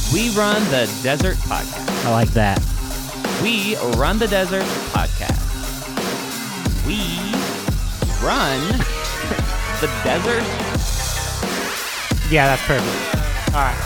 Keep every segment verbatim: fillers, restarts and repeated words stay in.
We Run the Desert Podcast. I like that. We Run the Desert Podcast. We Run the Desert. Yeah, that's perfect. All right.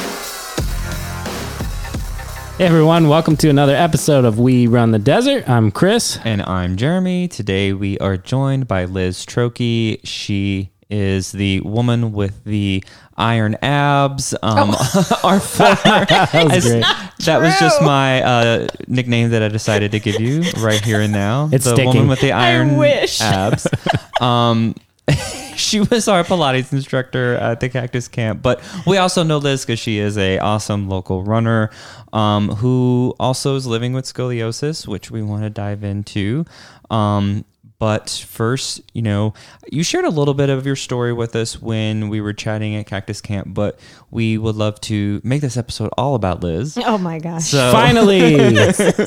Hey everyone, welcome to another episode of We Run the Desert. I'm Chris. And I'm Jeremy. Today we are joined by Liz Trokey. She is the woman with the iron abs. Um, oh. Our former, that was as, great. That was just my uh, nickname that I decided to give you right here and now. It's the sticking. woman with the iron I wish. abs. Um, she was our Pilates instructor at the Cactus Camp, but we also know Liz because she is a awesome local runner um, who also is living with scoliosis, which we want to dive into. Um, But first, you know, you shared a little bit of your story with us when we were chatting at Cactus Camp, but we would love to make this episode all about Liz. Oh my gosh. So, Finally.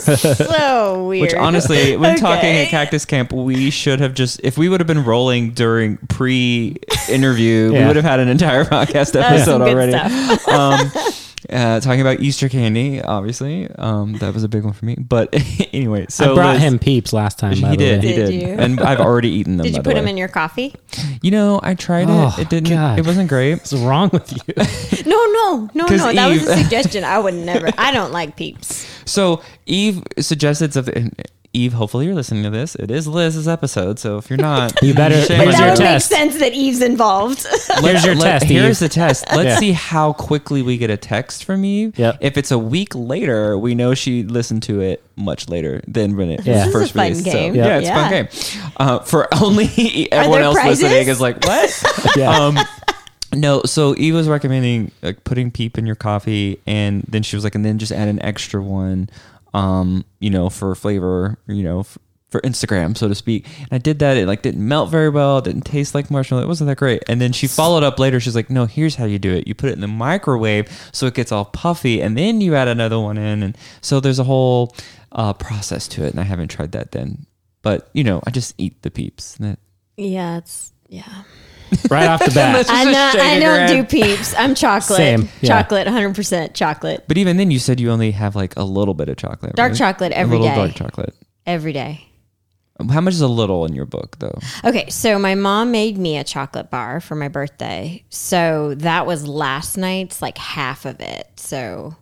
So weird. which honestly, when Okay. talking at Cactus Camp, we should have just, if we would have been rolling during pre-interview, Yeah. we would have had an entire podcast That was episode some good already. stuff. um, uh, talking about Easter candy, obviously. Um, that was a big one for me. But anyway, so I brought Liz, him Peeps last time, by He the did, way. he Did did, you? and I've already eaten them. Did by you the put way. them in your coffee? You know, I tried Oh, it. It didn't. God. It wasn't great. What's wrong with you? No, no, no, 'Cause no. That was Eve- a suggestion. I would never. I don't like Peeps. So Eve suggested something. Eve, hopefully you're listening to this. It is Liz's episode, so if you're not, You better- shame Here's But on that your would you. test. make sense that Eve's involved. Here's your Let- test, Here's Eve. the test. Let's Yeah. see how quickly we get a text from Eve. Yep. If it's a week later, we know she listened to it much later than when it Yeah. was This first is a fun released. game. So, Yeah. yeah, it's a fun Yeah. game. Uh, for only everyone there else prizes? listening is like, what? Yeah. Um, no, so Eve was recommending like putting Peep in your coffee, and then she was like, and then just add an extra one, um, you know, for flavor, you know, for, for Instagram, so to speak. And I did that. It like didn't melt very well. It didn't taste like marshmallow. It wasn't that great. And then she followed up later. She's like, no, here's how you do it. You put it in the microwave so it gets all puffy, and then you add another one in. And so there's a whole uh, process to it. And I haven't tried that then. But, you know, I just eat the Peeps. That, Yeah, it's yeah. Right off the bat. Let's- I just not, I shaking her don't do head. Peeps. I'm chocolate. Same, yeah. Chocolate, one hundred percent chocolate. but even then, you said you only have like a little bit of chocolate. Dark right? chocolate a every little day. dark chocolate. Every day. How much is a little in your book, though? Okay, so my mom made me a chocolate bar for my birthday. So that was last night's like half of it. So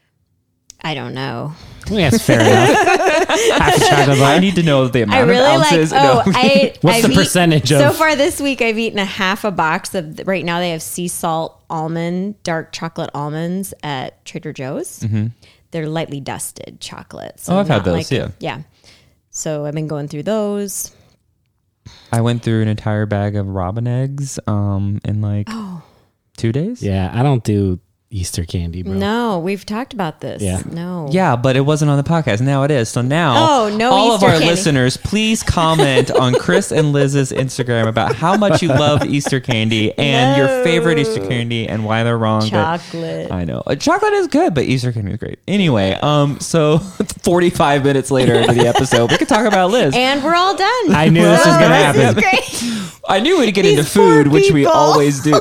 I don't know. I think that's fair enough. Half a chocolate bar. I need to know the amount I really of like. ounces. Oh, No. I. What's I've the percentage So of- far this week, I've eaten a half a box of. Right now, they have sea salt almond, dark chocolate almonds at Trader Joe's. They're lightly dusted chocolate. So Oh, I've had not those, like- yeah. yeah. So I've been going through those. I went through an entire bag of robin eggs um, in like Oh. two days. Yeah, I don't do Easter candy, bro. No, we've talked about this. Yeah. No. Yeah, but it wasn't on the podcast. Now it is. So now, Oh, no all Easter of our candy. listeners, please comment on Chris and Liz's Instagram about how much you love Easter candy and your favorite Easter candy and why they're wrong. but- Chocolate. I know. Uh, Chocolate is good, but Easter candy is great. Anyway, um, so forty-five minutes later into the episode, we could talk about Liz. And we're all done. I knew this was Oh, going to this happen. is great. I knew we'd get These into poor food, which we people. always do.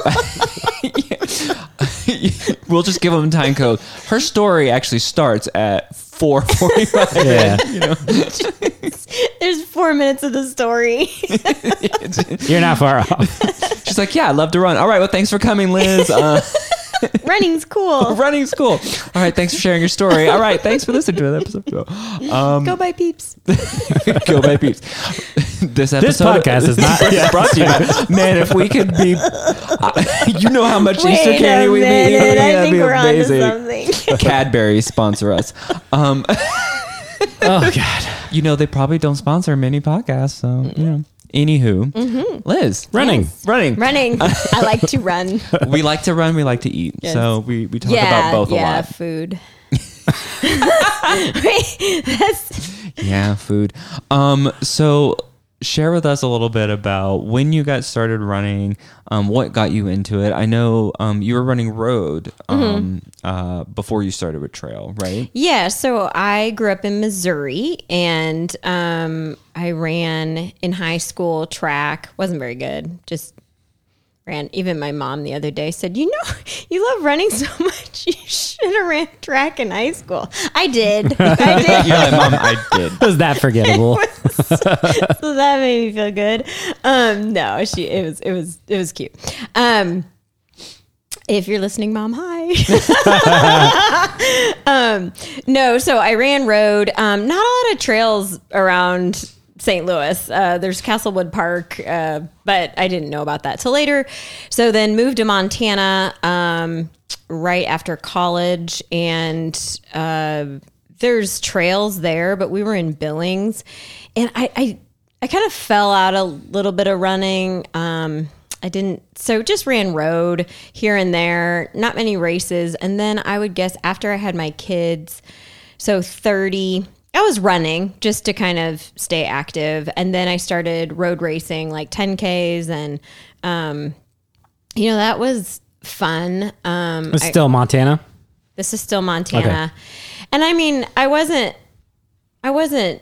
We'll just give them time code. Her story actually starts at four forty-five. Yeah. You know, There's four minutes of the story. You're not far off. she's like, "Yeah, I love to run." All right, well, thanks for coming, Liz. Uh, Running's cool. running school. All right, thanks for sharing your story. All right, thanks for listening to that episode. Um, Go buy Peeps. Go by Peeps. This episode, This podcast is not yeah, brought to you by, man, if we could be, uh, you know how much Easter Wait candy a we minute. eat. I That'd think be we're onto amazing. something. Cadbury sponsor us. Um, Oh, God. you know, they probably don't sponsor many podcasts. So, you know. Anywho, Liz, Running. Yes. running. Running. I like to run. We like to run. We like to eat. Yes. So we, we talk yeah, about both a yeah, lot. food. Wait, that's Yeah, food. Um, so share with us a little bit about when you got started running, um, what got you into it. I know um, you were running road um, Mm-hmm. uh, before you started with trail, right? yeah. So I grew up in Missouri, and um, I ran in high school track. Wasn't very good. Just ran. Even my mom the other day said, "You know, you love running so much. You should have ran track in high school. I did. I did. You're like, Mom, I did. Was that forgettable? So that made me feel good. Um, no, she. It was. It was. It was cute. Um, if you're listening, Mom, hi. um, no, so I ran road. Um, not a lot of trails around Saint Louis. Uh, there's Castlewood Park, uh, but I didn't know about that till later. So then moved to Montana um, right after college, and uh, there's trails there, but we were in Billings, and I I, I kind of fell out a little bit of running. Um, I didn't, so just ran road here and there, not many races. And then I would guess after I had my kids, so thirty, I was running just to kind of stay active. And then I started road racing, like ten Ks. And, um, you know, that was fun. Um, It's still Montana. This is still Montana. Okay. And I mean, I wasn't, I wasn't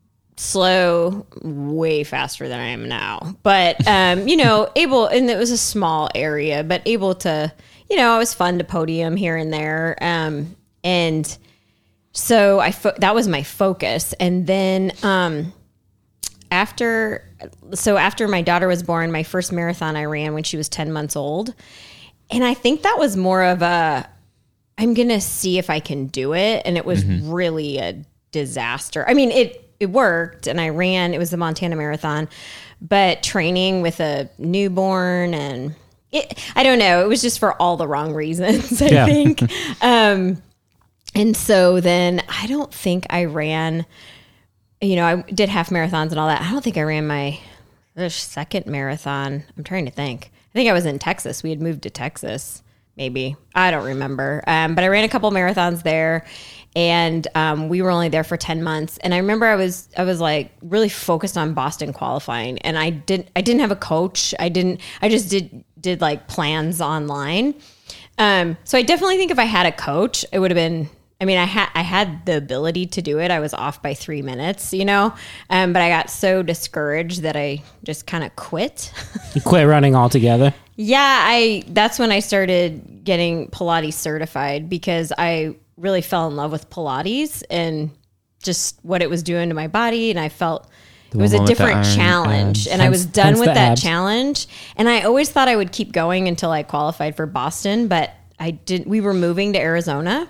slow, way faster than I am now, but, um, you know, able, and it was a small area, but able to, you know, it was fun to podium here and there. Um, and so I, fo- that was my focus. And then, um, after, so after my daughter was born, my first marathon I ran when she was ten months old. And I think that was more of a, I'm going to see if I can do it. And it was mm-hmm. really a disaster. I mean, it, it worked, and I ran, it was the Montana Marathon, but training with a newborn and it, I don't know, it was just for all the wrong reasons, I yeah. think. um, and so then I don't think I ran, you know, I did half marathons and all that. I don't think I ran my second marathon. I'm trying to think. I think I was in Texas. We had moved to Texas, maybe. I don't remember. Um, but I ran a couple marathons there. And um, we were only there for ten months. And I remember I was I was like really focused on Boston qualifying. And I didn't I didn't have a coach. I didn't I just did did like plans online. Um, so I definitely think if I had a coach, it would have been, I mean, I had I had the ability to do it. I was off by three minutes, you know, um, but I got so discouraged that I just kind of quit. You quit running altogether? Yeah, I that's when I started getting Pilates certified, because I really fell in love with Pilates and just what it was doing to my body. And I felt it was a different challenge, and I was done with that challenge. And I always thought I would keep going until I qualified for Boston, but I didn't. We were moving to Arizona.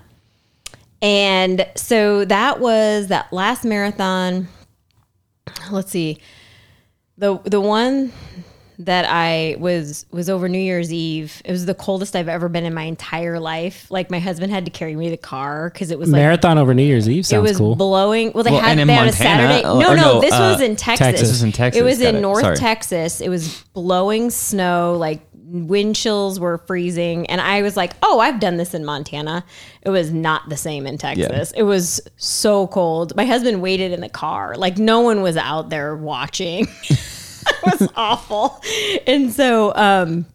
And so that was that last marathon. Let's see. The, the one that I was was over New Year's Eve. It was the coldest I've ever been in my entire life. Like, my husband had to carry me the car because it was like marathon over New Year's Eve. Sounds it was cool. blowing. Well, they well, had they Montana, had a Saturday. No, no, no, this uh, was in Texas. Texas. This was in Texas. It was Got in it. North Sorry. Texas. It was blowing snow, like wind chills were freezing, and I was like, "Oh, I've done this in Montana." It was not the same in Texas. Yeah. It was so cold. My husband waited in the car, like no one was out there watching. It was awful. And so, um,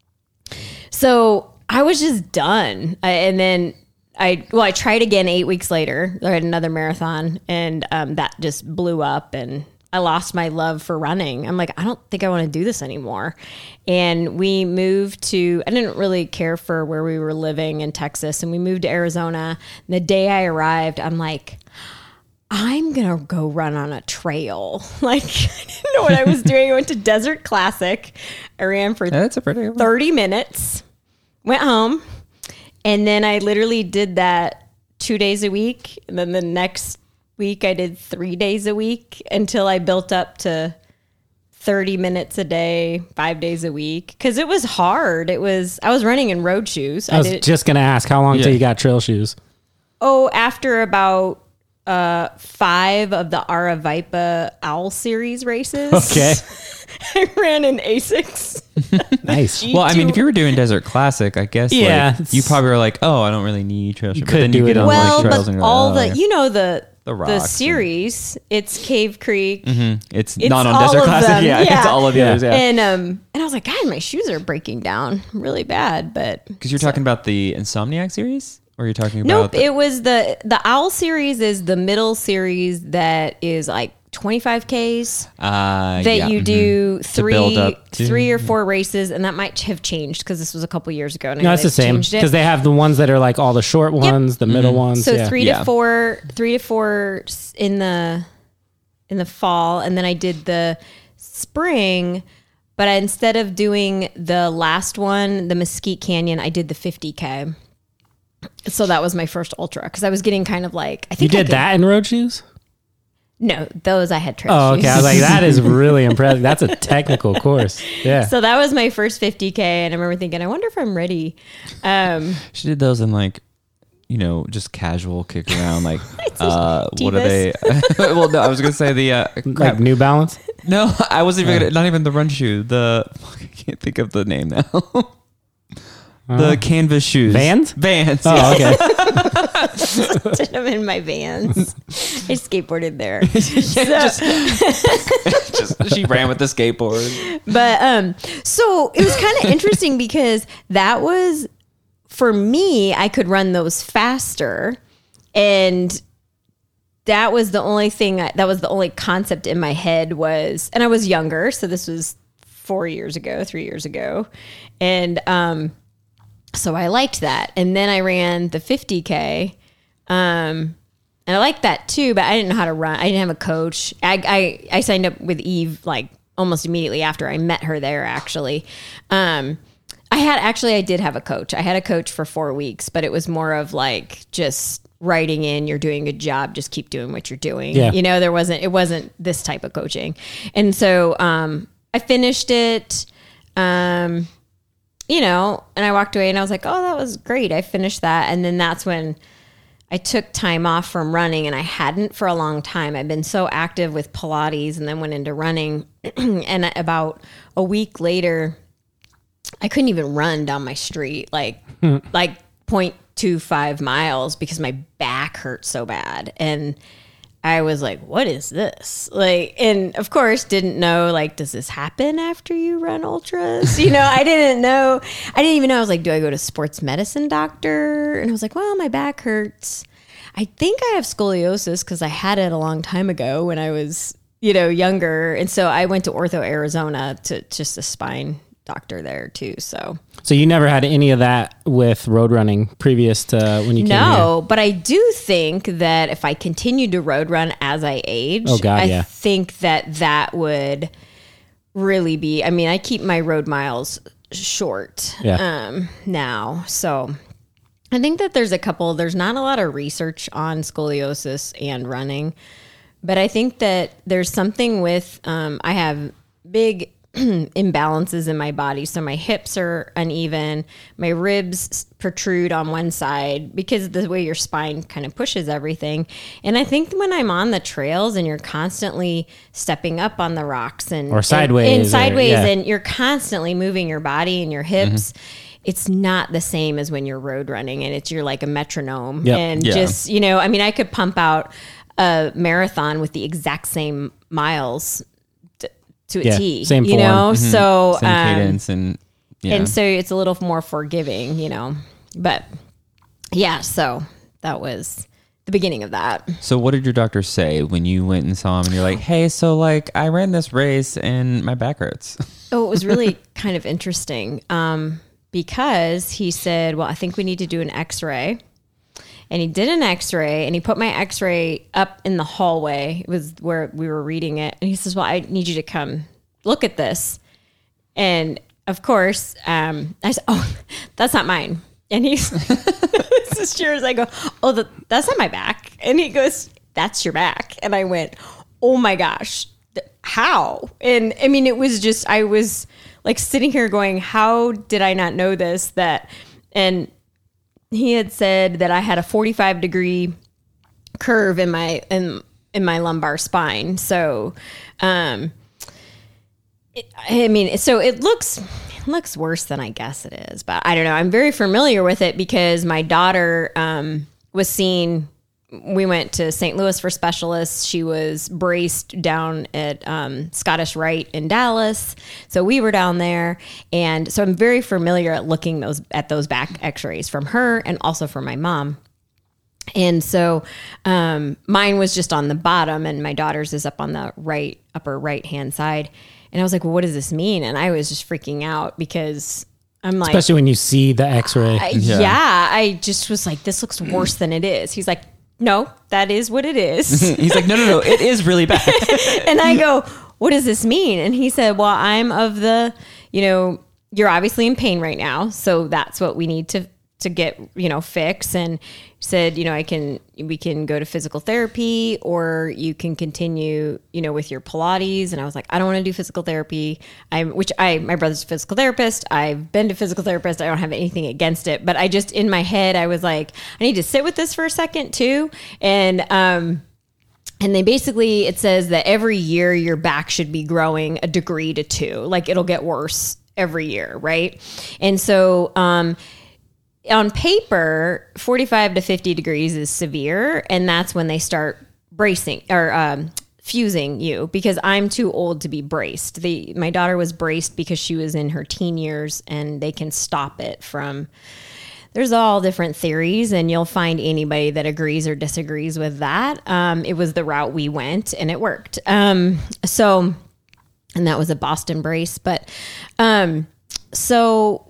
so I was just done. I, and then I, well, I tried again eight weeks later. I had another marathon, and um, that just blew up, and I lost my love for running. I'm like, I don't think I want to do this anymore. And we moved to, I didn't really care for where we were living in Texas, and we moved to Arizona. And the day I arrived, I'm like, I'm going to go run on a trail. Like, I didn't know what I was doing. I went to Desert Classic. I ran for That's a pretty thirty minutes, went home, and then I literally did that two days a week. And then the next week I did three days a week until I built up to thirty minutes a day, five days a week. Because it was hard. It was, I was running in road shoes. I was I did, just going to ask, how long Yeah. till you got trail shoes? Oh, after about uh, five of the Aravaipa Owl Series races. Okay. I ran in Asics. Nice. Well, I mean, if you were doing Desert Classic, I guess Yeah, like, you probably were like, oh, I don't really need trail shoes. But could then do you it get on on well, like trails but and you're all like, the, oh, you know, the, The the rocks series, it's Cave Creek. mm-hmm. it's, It's not on all Desert of Classic. them. Yeah, Yeah. it's all of the Yeah. others. Yeah. And um and I was like, God, my shoes are breaking down really bad. But Because you're talking about the Insomniac series? Or you're talking about... nope, the- it was the the Owl series is the middle series that is like twenty-five Ks Uh, that yeah, you mhm. do To three, build up to- three or four races, and that might have changed because this was a couple years ago. And I No, know it's the they've same changed it. because they have the ones that are like all the short ones, the middle ones. So yeah. three Yeah. to four, three to four s- in the in the fall, and then I did the spring. But I, instead of doing the last one, the Mesquite Canyon, I did the fifty K. So that was my first ultra because I was getting kind of like I You think I did could- that in road shoes? No, those I had trail Oh, shoes. okay. I was like, that is really impressive. That's a technical course. Yeah. So that was my first fifty K, and I remember thinking, I wonder if I'm ready. Um, She did those in like, you know, just casual kick around. Like, uh, what are Tevas. they? Well, no, I was gonna say the uh, crap. Like New Balance? No, I wasn't even gonna, not even the run shoe. The I can't think of the name now. The canvas shoes. Vans? Vans. Oh, yeah. okay. did them in my Vans. I skateboarded there. Yeah, just, just she ran with the skateboard. But um, so it was kind of interesting because that was for me. I could run those faster, and that was the only thing. I, that was the only concept in my head was, and I was younger, so this was four years ago, three years ago, and um, so I liked that. And then I ran the fifty K. Um, and I liked that too, but I didn't know how to run. I didn't have a coach. I, I, I signed up with Eve like almost immediately after I met her there, actually. Um, I had actually, I did have a coach. I had a coach for four weeks, but it was more of like just writing in, you're doing a good job, just keep doing what you're doing. Yeah. You know, there wasn't, it wasn't this type of coaching. And so, um, I finished it, um, you know, and I walked away and I was like, oh, that was great. I finished that. And then that's when I took time off from running, and I hadn't for a long time. I've been so active with Pilates and then went into running. And about a week later, I couldn't even run down my street, like, like zero point two five miles because my back hurt so bad. And I was like, what is this? Like, and of course didn't know, like, does this happen after you run ultras? You know, I didn't know. I didn't even know. I was like, do I go to sports medicine doctor? And I was like, well, my back hurts. I think I have scoliosis because I had it a long time ago when I was, you know, younger. And so I went to Ortho Arizona to just a spine doctor there too. So So you never had any of that with road running previous to when you came no, but I do think that if I continued to road run as I age, Oh, God, I yeah. think that that would really be, I mean, I keep my road miles short Yeah. um, now. So I think that there's a couple, there's not a lot of research on scoliosis and running, but I think that there's something with, um, I have big imbalances in my body. So my hips are uneven, my ribs protrude on one side because of the way your spine kind of pushes everything. And I think when I'm on the trails and you're constantly stepping up on the rocks and Or sideways and, and or- sideways yeah. and you're constantly moving your body and your hips, it's not the same as when you're road running and it's you're like a metronome. Yep. And Yeah. just, you know, I mean, I could pump out a marathon with the exact same miles t- to a Yeah, T, same you form. know? So, Same um, cadence and yeah. and so it's a little more forgiving, you know, but yeah, so that was the beginning of that. So what did your doctor say when you went and saw him and you're like, hey, so like I ran this race and my back hurts? Oh, it was really kind of interesting um, because he said, well, I think we need to do an x-ray. And he did an x-ray and he put my x-ray up in the hallway. It was where we were reading it. And he says, well, I need you to come look at this. And of course, um, I said, oh, that's not mine. And he's, this is yours. I go, oh, the, that's not my back. And he goes, that's your back. And I went, oh my gosh, th- how? And I mean, it was just, I was like sitting here going, how did I not know this? That, and he had said that I had a forty-five degree curve in my, in, in my lumbar spine. So, um, it, I mean, so it looks, it looks worse than I guess it is, but I don't know. I'm very familiar with it because my daughter, um, was seen, we went to Saint Louis for specialists. She was braced down at um, Scottish Rite in Dallas. So we were down there. And so I'm very familiar at looking those at those back x-rays from her and also from my mom. And so um, mine was just on the bottom and my daughter's is up on the right, upper right hand side. And I was like, well, what does this mean? And I was just freaking out because I'm like, especially when you see the x-ray. I, yeah. yeah, I just was like, this looks worse than it is. He's like, no, that is what it is. He's like, no, no, no, it is really bad. And I go, what does this mean? And he said, well, I'm of the, you know, you're obviously in pain right now. So that's what we need to, to get, you know, fix. And said, you know, I can, we can go to physical therapy or you can continue, you know, with your Pilates. And I was like, I don't want to do physical therapy. I'm, which I, my brother's a physical therapist. I've been to physical therapist. I don't have anything against it, but I just, in my head, I was like, I need to sit with this for a second too. And, um, and they basically, it says that every year your back should be growing a degree to two, like it'll get worse every year. Right. And so, um, on paper, forty-five to fifty degrees is severe, and that's when they start bracing or um, fusing you because I'm too old to be braced. The my daughter was braced because she was in her teen years, and they can stop it from. There's all different theories, and you'll find anybody that agrees or disagrees with that. Um, it was the route we went, and it worked. Um, so, and that was a Boston brace, but um, so.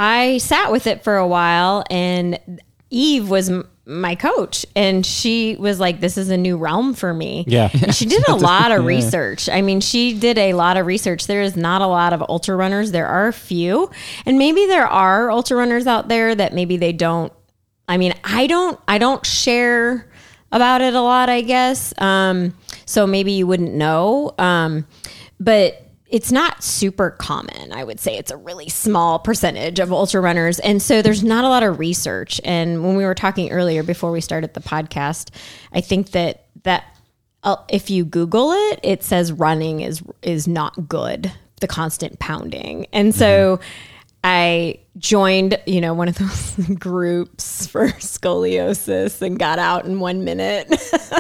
I sat with it for a while and Eve was m- my coach and she was like, this is a new realm for me. Yeah. And she did a lot of research. I mean, she did a lot of research. There is not a lot of ultra runners. There are a few, and maybe there are ultra runners out there that maybe they don't, I mean, I don't, I don't share about it a lot, I guess. Um, so maybe you wouldn't know. Um, but it's not super common. I would say it's a really small percentage of ultra runners. And so there's not a lot of research. And when we were talking earlier before we started the podcast, I think that that uh, if you Google it, it says running is is not good, the constant pounding. And so I joined, you know, one of those groups for scoliosis and got out in one minute,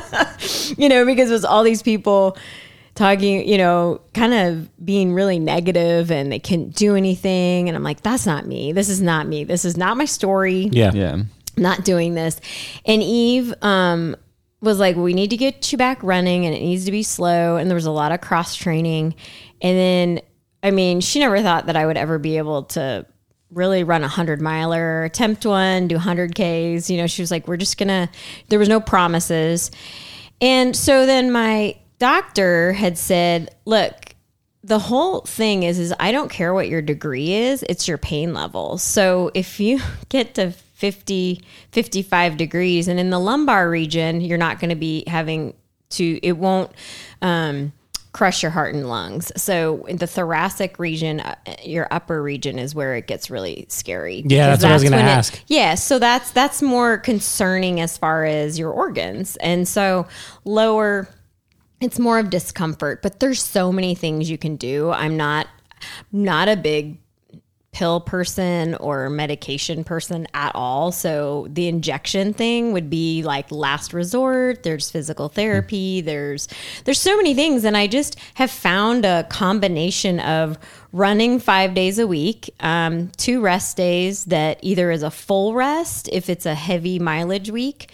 you know, because it was all these people talking, you know, kind of being really negative and they couldn't do anything. And I'm like, that's not me. This is not me. This is not my story. Yeah. Yeah. I'm not doing this. And Eve um, was like, we need to get you back running and it needs to be slow. And there was a lot of cross training. And then, I mean, she never thought that I would ever be able to really run a hundred miler, attempt one, do hundred Ks. You know, she was like, we're just gonna, there was no promises. And so then my doctor had said, look, the whole thing is, is I don't care what your degree is, it's your pain level. So if you get to fifty, fifty-five degrees and in the lumbar region, you're not going to be having to, it won't um, crush your heart and lungs. So in the thoracic region, uh, your upper region is where it gets really scary. Yeah, that's what I was going to ask. It, yeah, so that's, that's more concerning as far as your organs. And so lower, it's more of discomfort, but there's so many things you can do. I'm not not a big pill person or medication person at all. So the injection thing would be like last resort. There's physical therapy. There's there's so many things. And I just have found a combination of running five days a week, um, two rest days that either is a full rest if it's a heavy mileage week,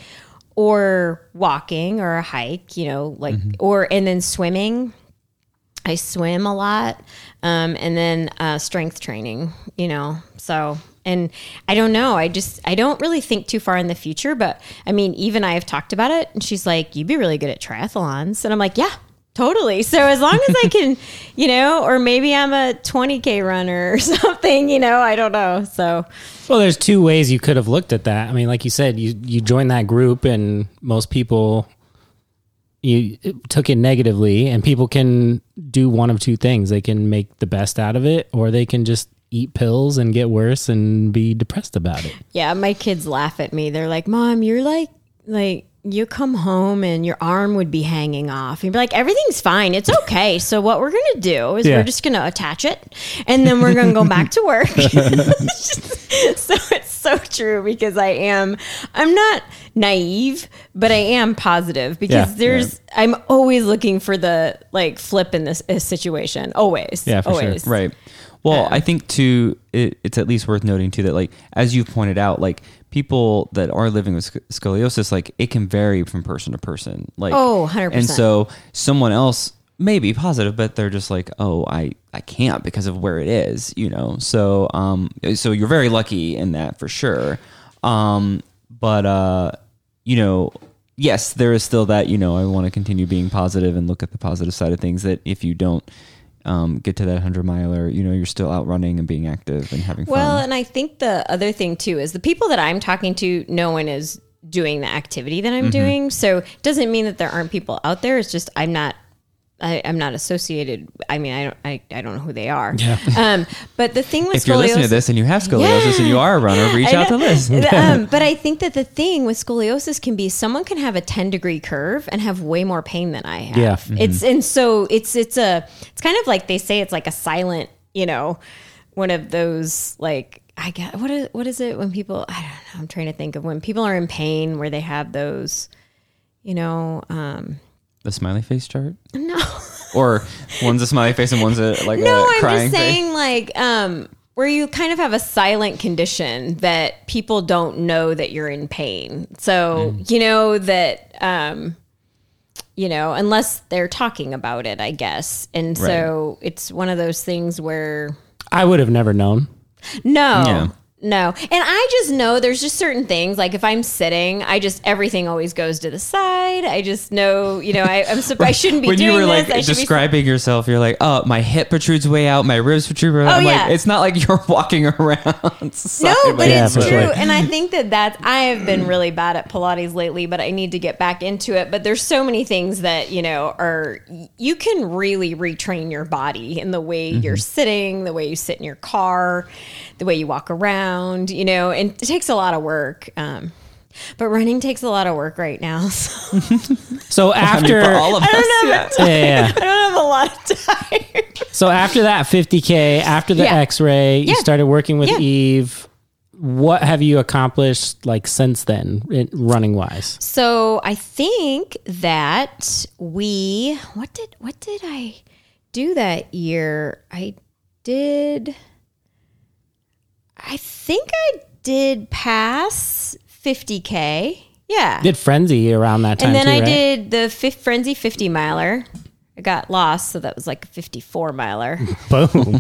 or walking or a hike, you know, like, mm-hmm. or, and then swimming. I swim a lot. Um, and then, uh, strength training, you know, so, and I don't know. I just, I don't really think too far in the future, but I mean, Eve and I have talked about it and she's like, you'd be really good at triathlons. And I'm like, yeah, totally. So as long as I can, you know, or maybe I'm a twenty K runner or something, you know, I don't know. So, well, there's two ways you could have looked at that. I mean, like you said, you, you joined that group and most people, you took it negatively, and people can do one of two things. They can make the best out of it, or they can just eat pills and get worse and be depressed about it. Yeah. My kids laugh at me. They're like, Mom, you're like, like, you come home and your arm would be hanging off. You'd be like, everything's fine. It's okay. So what we're going to do is yeah. we're just going to attach it and then we're going to go back to work. So it's so true because I am, I'm not naive, but I am positive because yeah, there's, yeah. I'm always looking for the like flip in this, this situation. Always. Yeah, for always. Sure. Right. Well, uh, I think too, it, it's at least worth noting too that like, as you've pointed out, like people that are living with sc- scoliosis, like it can vary from person to person. Like, Oh, one hundred percent. And so someone else may be positive, but they're just like, oh, I, I can't because of where it is, you know? So, um, so you're very lucky in that for sure. Um, but, uh, you know, yes, there is still that, you know, I want to continue being positive and look at the positive side of things, that if you don't, um, get to that hundred miler, you know, you're still out running and being active and having Well, fun. and I think the other thing too is the people that I'm talking to, no one is doing the activity that I'm Mm-hmm. doing. So it doesn't mean that there aren't people out there. It's just I'm not. I, I'm not associated. I mean, I don't. I, I don't know who they are. Yeah. Um, but the thing with If you're listening to scoliosis- this and you have scoliosis and you are a runner, reach I out to know. Liz. um, but I think that the thing with scoliosis can be someone can have a ten degree curve and have way more pain than I have. Yeah. It's and so it's it's a it's kind of like they say it's like a silent, you know, one of those like I get what is what is it when people I don't know, I'm trying to think of when people are in pain where they have those, you know, um The smiley face chart? no. Or one's a smiley face and one's a like No, a I'm crying just saying face? like um where you kind of have a silent condition that people don't know that you're in pain. So, you know that um you know, unless they're talking about it, I guess. And so it's one of those things where I would have never known. no. Yeah. No. And I just know there's just certain things like if I'm sitting, I just everything always goes to the side. I just know, you know, I, I'm sup- I shouldn't be When doing you were this. like I should be describing yourself, you're like, oh, my hip protrudes way out, my ribs protrude way out. Oh, I'm yeah. like, it's not like you're walking around. No, but sideways. Yeah, it's for true. sure. And I think that that's, I have been really bad at Pilates lately, but I need to get back into it. But there's so many things that, you know, are, you can really retrain your body in the way Mm-hmm. you're sitting, the way you sit in your car, the way you walk around, you know, and it takes a lot of work. Um, but running takes a lot of work right now. So So I mean, after, for all of us, don't yeah. yeah, yeah, I don't have a lot of time. so after that fifty K, after the Yeah. X-ray, you Yeah. started working with Yeah. Eve. What have you accomplished like since then, running wise? So I think that we what did what did I do that year? I did I think I did pass fifty K. Yeah. Did Frenzy around that time and then too, I right? did the fifth Frenzy fifty miler. I got lost, so that was like a fifty-four miler. Boom.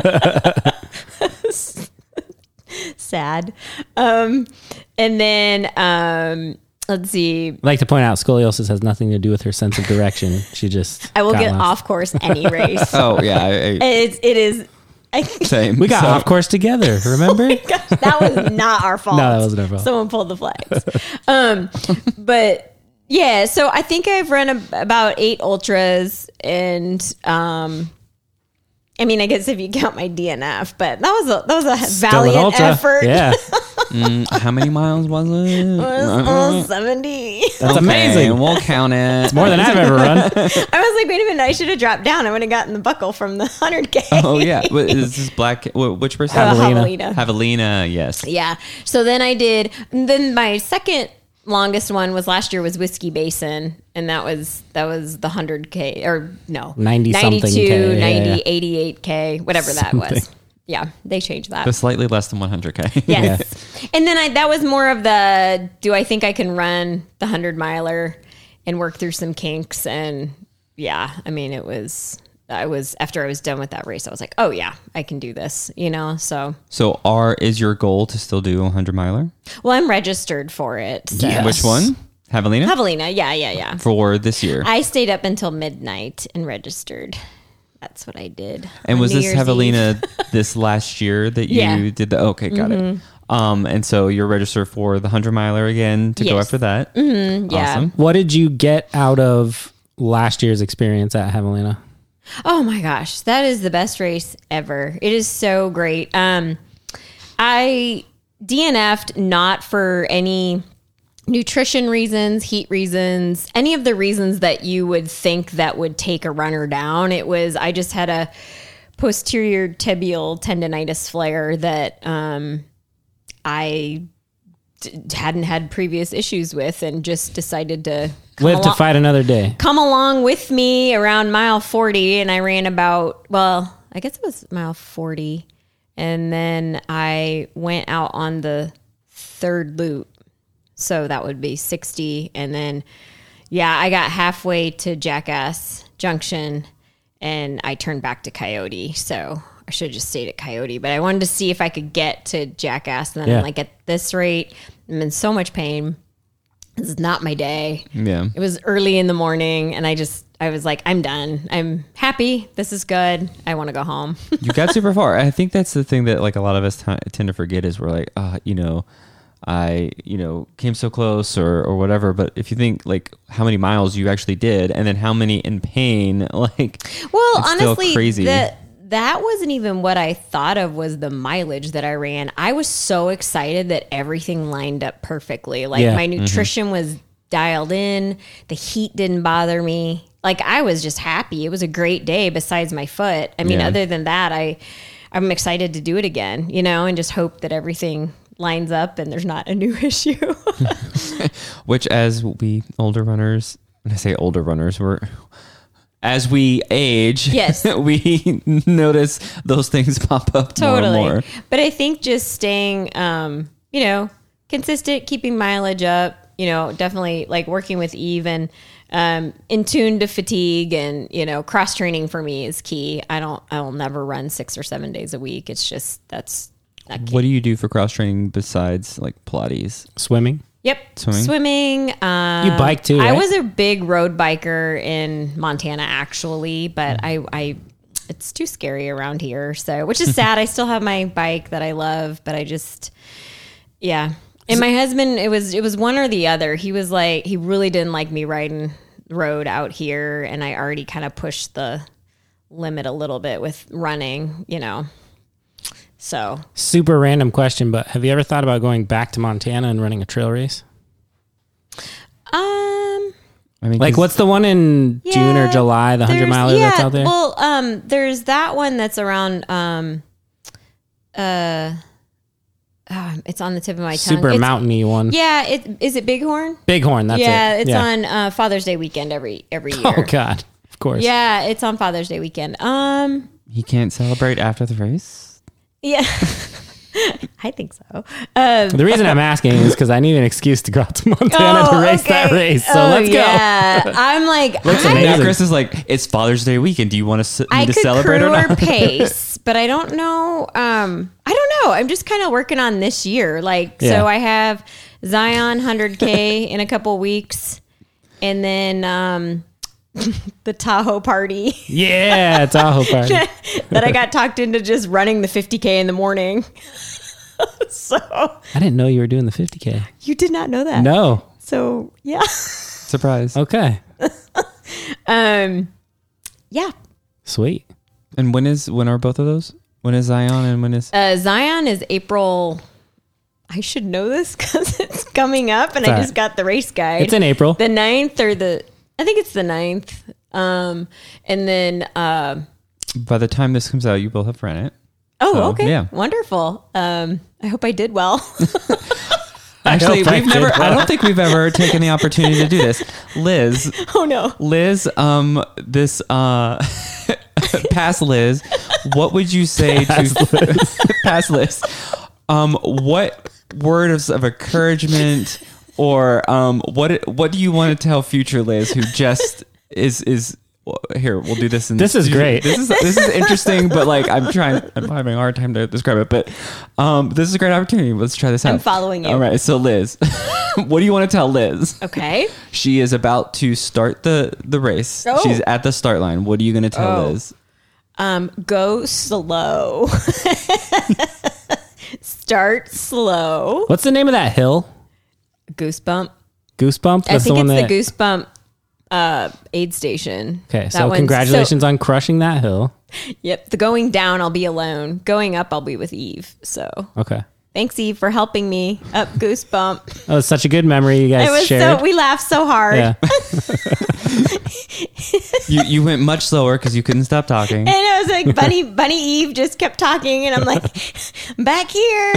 Sad. Um, and then um, let's see. I'd like to point out scoliosis has nothing to do with her sense of direction. She just I will got get lost. off course any race. Oh, yeah. I, I, It's it is. I, same. We got So- off course together, remember? that was not our fault. No, that wasn't our fault. Someone pulled the flags. um, but yeah, so I think I've run a, about eight ultras, and um, I mean, I guess if you count my D N F, but that was a that was a Still an valiant ultra. effort. Yeah. Mm, how many miles was it? It was almost seventy. That's Okay, amazing. We'll count it. More than I've ever run. I was like, wait a minute, I should have dropped down. I would have gotten the buckle from the one hundred K. Oh, yeah. What, is this black? wh- Which person? Uh, Javelina. Javelina. Javelina, yes. Yeah. So then I did, and then my second longest one was last year was Whiskey Basin. And that was, that was the one hundred K or no, ninety something ninety-two, K, yeah, ninety, yeah. eighty-eight K, whatever that Something. was. Yeah. They changed that. But slightly less than one hundred K. Yes. And then I, that was more of the, do I think I can run the hundred miler and work through some kinks? And yeah, I mean, it was, I was, after I was done with that race, I was like, oh yeah, I can do this, you know? So, So, are is your goal to still do a hundred miler? well, I'm registered for it. So. Yes. Which one? Javelina? Javelina. Yeah, yeah, yeah. For this year. I stayed up until midnight and registered. That's what I did. And on was New this Year's Eve. Javelina this last year that you Yeah. did the? Okay, got it. Um, and so you're registered for the hundred miler again to go Yes. after that. Yeah. Awesome. What did you get out of last year's experience at Javelina? Oh my gosh, that is the best race ever. It is so great. Um, I D N F'd not for any nutrition reasons, heat reasons, any of the reasons that you would think that would take a runner down. It was, I just had a posterior tibial tendonitis flare that um, I d- hadn't had previous issues with, and just decided to come Live to along- fight another day. come along with me around mile forty, and I ran about, well, I guess it was mile forty. And then I went out on the third loop. So that would be sixty. And then, yeah, I got halfway to Jackass Junction and I turned back to Coyote. So I should have just stayed at Coyote, but I wanted to see if I could get to Jackass. And then Yeah. I'm like, at this rate, I'm in so much pain. This is not my day. Yeah. It was early in the morning and I just, I was like, I'm done. I'm happy. This is good. I want to go home. You got super far. I think that's the thing that like a lot of us t- tend to forget is we're like, uh, you know, I, you know, came so close or, or whatever. But if you think like how many miles you actually did and then how many in pain, like, Well, it's still honestly, crazy. that that wasn't even what I thought of was the mileage that I ran. I was so excited that everything lined up perfectly. Like Yeah. my nutrition was dialed in. The heat didn't bother me. Like I was just happy. It was a great day besides my foot. I mean, Yeah. other than that, I I'm excited to do it again, you know, and just hope that everything lines up and there's not a new issue. Which as we older runners, when I say older runners, we're as we age, Yes. we notice those things pop up Totally. more and more. But I think just staying, um, you know, consistent, keeping mileage up, you know, definitely like working with Eve and um, in tune to fatigue and, you know, cross training for me is key. I don't, I will never run six or seven days a week. It's just, that's, that What do you do for cross training besides like Pilates? Swimming. Yep. Swimming? Swimming. Um, You bike too, I right? was a big road biker in Montana actually, but I, I, it's too scary around here. So, which is sad. I still have my bike that I love, but I just, yeah. And my husband, it was, it was one or the other. He was like, he really didn't like me riding the road out here. And I already kind of pushed the limit a little bit with running, you know? So Super random question, but have you ever thought about going back to Montana and running a trail race? Um, I mean, Like, 'cause- what's the one in June or yeah, July, the hundred there's- miler yeah, that's out there? Well, um, there's that one that's around. Um, uh, ah, it's on the tip of my tongue. Super It's- mountainy one. Yeah, it is it Bighorn. Bighorn, that's yeah, it. it's on uh, Father's Day weekend every every year. Oh, God. Of course. Yeah, it's on Father's Day weekend. Um, he can't celebrate after the race. yeah, I think so. Um, The reason I'm asking is because I need an excuse to go out to Montana to oh, race that okay. race. So Oh, let's go. Yeah, I'm like, Looks I, amazing. Now Chris is like, it's Father's Day weekend. Do you want to, I to could celebrate crew or or not? pace, but I don't know. Um, I don't know. I'm just kind of working on this year. Like, Yeah. so I have Zion one hundred K in a couple weeks, and then um, the Tahoe party Yeah, Tahoe party. that I got talked into just running the fifty K in the morning. So I didn't know you were doing the fifty K. you did not know that. No. So yeah. Surprise. Okay. Um, yeah. Sweet. And when is when are both of those? When is Zion and when is Uh, Zion is April. I should know this because it's coming up, and I Sorry. just got the race guide. It's in April. the ninth or the I think it's the ninth. Um, and then uh, by the time this comes out, you both have ran it. oh, So, okay, yeah. wonderful. Um, I hope I did well. Actually, hope I we've never. did I well. don't think we've ever taken the opportunity to do this. Liz, Oh no. Liz, um, this uh, past Liz, what would you say to past Liz? Um, what words of encouragement or um, what what do you want to tell future Liz who just is is well, here? We'll do this. In, This is great. This is this is interesting, but like I'm trying. I'm having a hard time to describe it, but um, this is a great opportunity. Let's try this out. I'm following you. All right, so Liz, what do you want to tell Liz? Okay. She is about to start the the race. Oh. She's at the start line. What are you going to tell Oh. Liz? Um, go slow. Start slow. What's the name of that hill? Goosebump. Goosebump? I That's think the one it's that. the Goosebump uh, aid station. Okay, That so one's- congratulations on crushing that hill. so- yep. The going down, I'll be alone. Going up, I'll be with Eve. So Okay. thanks, Eve, for helping me up Goosebump. Oh, it's such a good memory you guys It was shared. so we laughed so hard. yeah. You you went much slower because you couldn't stop talking. And it was like Bunny Bunny Eve just kept talking, and I'm like, back here.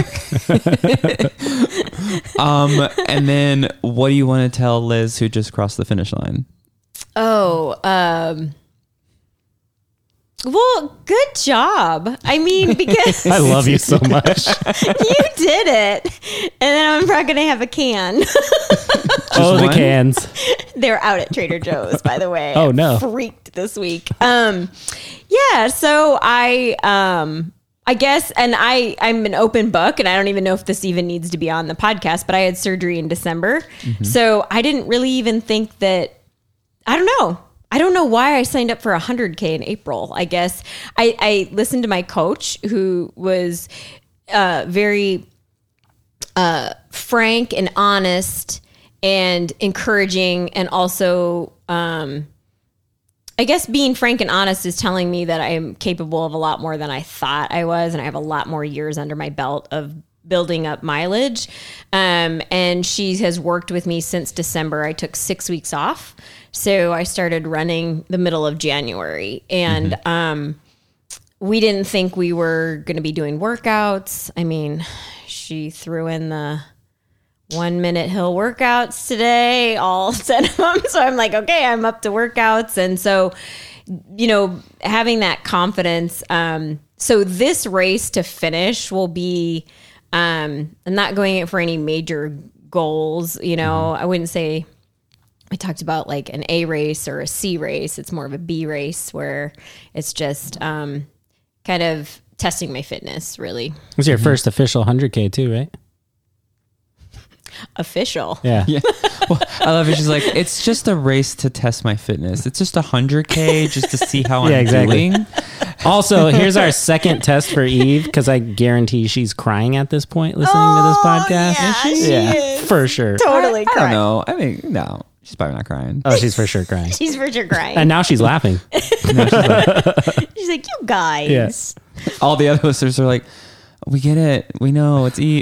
Um, and then what do you want to tell Liz who just crossed the finish line? Oh, um, Well, good job. I mean, because I love you so much. you did it. And then I'm not going to have a can. Oh, the one? cans. They're out at Trader Joe's, by the way. Oh, no. Freaked this week. Um, yeah, so I um I guess and I I'm an open book, and I don't even know if this even needs to be on the podcast, but I had surgery in December. Mm-hmm. So I didn't really even think that I don't know. I don't know why I signed up for one hundred K in April. I guess I, I listened to my coach, who was uh, very uh, frank and honest and encouraging, and also, um, I guess being frank and honest is telling me that I am capable of a lot more than I thought I was, and I have a lot more years under my belt of building up mileage. Um, and she has worked with me since December. I took six weeks off. So I started running the middle of January, and mm-hmm. um, we didn't think we were going to be doing workouts. I mean, she threw in the one minute hill workouts today, all ten of them. So I'm like, okay, I'm up to workouts. And so, you know, having that confidence. Um, so this race to finish will be, um, I'm not going in for any major goals. You know, mm-hmm. I wouldn't say, I talked about like an A race or a C race. It's more of a B race where it's just um, kind of testing my fitness, really. It's your mm-hmm. first official one hundred K too, right? Official. Yeah. Yeah. Well, I love it. She's like, it's just a race to test my fitness. It's just a one hundred K just to see how I'm yeah, exactly. doing. Also, here's our second test for Eve, because I guarantee she's crying at this point listening oh, to this podcast. Yeah, she yeah is. For sure. Totally I, crying. I don't know. I mean, no. She's probably not crying. Oh, she's for sure crying. She's for sure crying. And now she's laughing. Now she's, laughing. She's like, you guys. Yes. All the other listeners are like, we get it. We know it's Eve.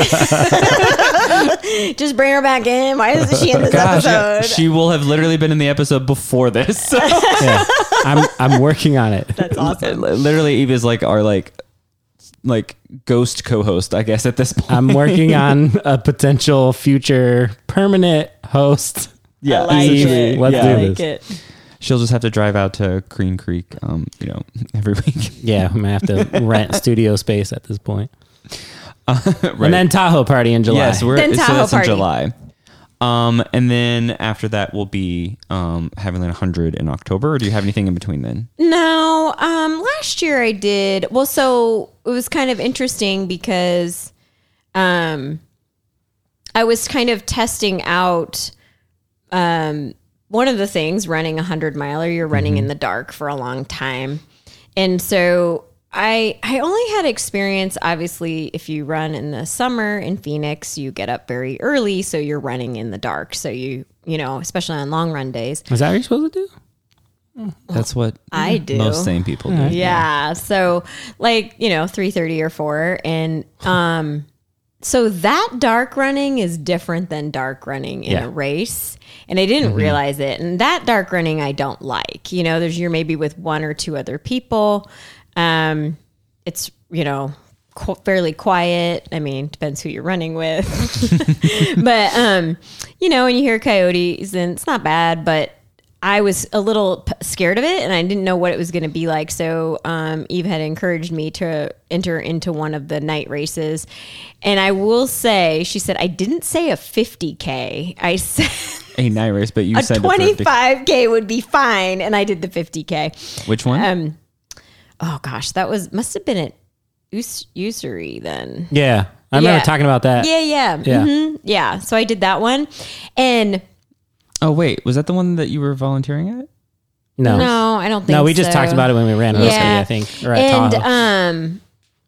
Just bring her back in. Why isn't she in this Gosh, episode? She will have literally been in the episode before this. So. Yeah. I'm I'm working on it. That's awesome. Literally, Eve is like our like like ghost co-host, I guess, at this point. I'm working on a potential future permanent host. Yeah, I like Eve, it. let's yeah, do I like this. it. She'll just have to drive out to Green Creek, um, you know, every week. Yeah, I'm gonna have to rent studio space at this point. Uh, right. And then Tahoe party in July. Yes, we're Then so Tahoe that's party. in July. Um, and then after that, we'll be um, having like one hundred in October. Or do you have anything in between then? No, um, last year I did. Well, so it was kind of interesting because um, I was kind of testing out um, one of the things, running a hundred miler, you're running mm-hmm. in the dark for a long time. And so I I only had experience, obviously, if you run in the summer in Phoenix, you get up very early, so you're running in the dark. So you, you know, especially on long run days. Is that what you're supposed to do? That's what I do. Most sane people do. Yeah. yeah. So like, you know, three thirty or four. And um, so that dark running is different than dark running in yeah. a race. And I didn't mm-hmm. realize it. And that dark running I don't like. You know, there's you're maybe with one or two other people. Um, it's, you know, qu- fairly quiet. I mean, depends who you're running with. But, um, you know, when you hear coyotes, then it's not bad. But I was a little p- scared of it, and I didn't know what it was going to be like. So um, Eve had encouraged me to enter into one of the night races. And I will say, she said, I didn't say a fifty K. I said a night race, but you a said twenty-five K would be fine. And I did the fifty K. Which one? Um, oh gosh, that was, must have been at Us- Usury then. Yeah. I remember Yeah. talking about that. Yeah, yeah. Yeah. Mm-hmm. Yeah. So I did that one. And oh, wait. Was that the one that you were volunteering at? No. no, I don't think No, we just so. talked about it when we ran Rose Yeah. I think. Or at And Tahoe. um,